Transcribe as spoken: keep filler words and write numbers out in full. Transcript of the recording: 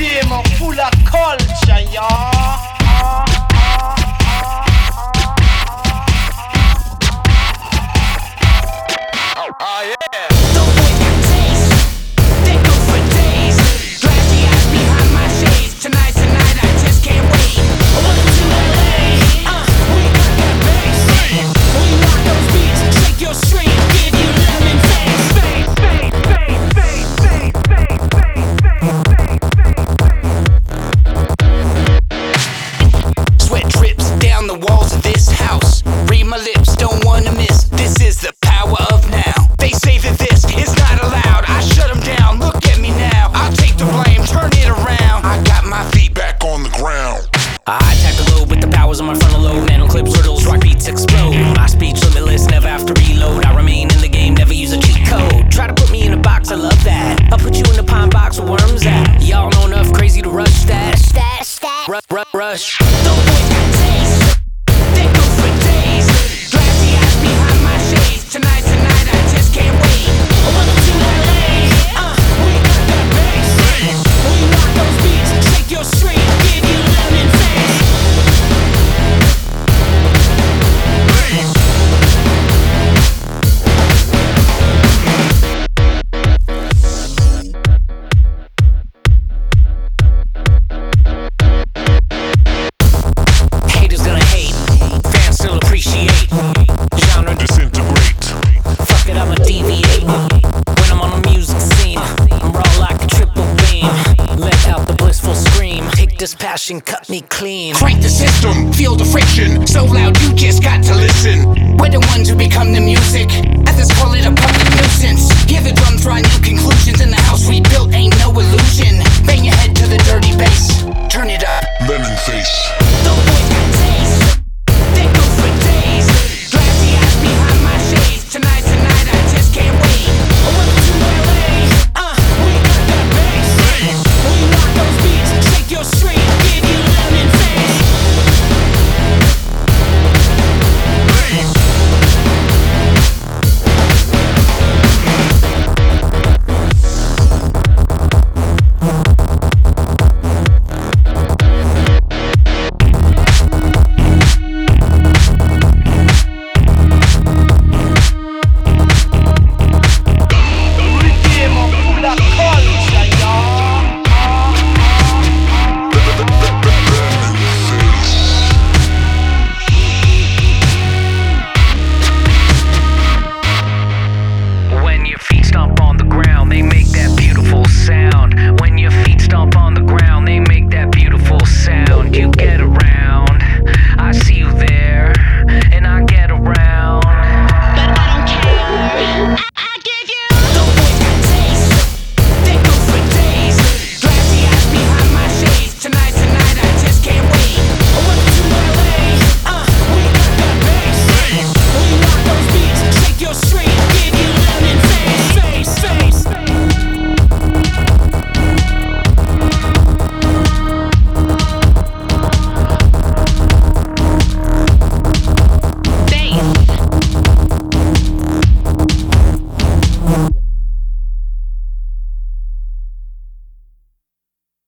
rhythm full of culture, y'all. Oh yeah. The boys got taste, they go for days. Glassy eyes behind my shades. Tonight's the night, I just can't wait. Welcome to L A. Uh, we got that bass. We rock those beats, shake your street, give you lemon face. Face, face, face, face, face, face, face, face. Sweat drips down the walls of this house. Read my lips, don't wanna miss. This is the power of now. They say that this is not allowed. I shut them down, look at me now. I'll take the blame, turn it around. I got my feet back on the ground. I attack the globe with the powers on my frontal lobe. Nano clips, hurdles, rock beats explode. My speech limitless, never have to reload. I remain in the game, never use a cheat code. Try to put me in a box, I love that. I'll put you in the pine box with worms at. Y'all know enough crazy to rush that. Stat, stat, rush, rush, rush. The boys got taste, they go for days. Glassy eyes behind my shades. Tonight's the night, I just can't wait. Welcome to L A. Uh, we got that bass. We rock those beats, shake your street, give you lemon face. Haters gonna hate, fans still appreciate. Genre Disintegrate. fuck it, I'ma deviate. When I'm on the music scene, I'm raw like a triple beam. Let out the blissful scream. Take this passion, cut me clean. Crank the system, feel the friction. So loud you just got to listen. We're the ones who become the music. Others call it a public nuisance.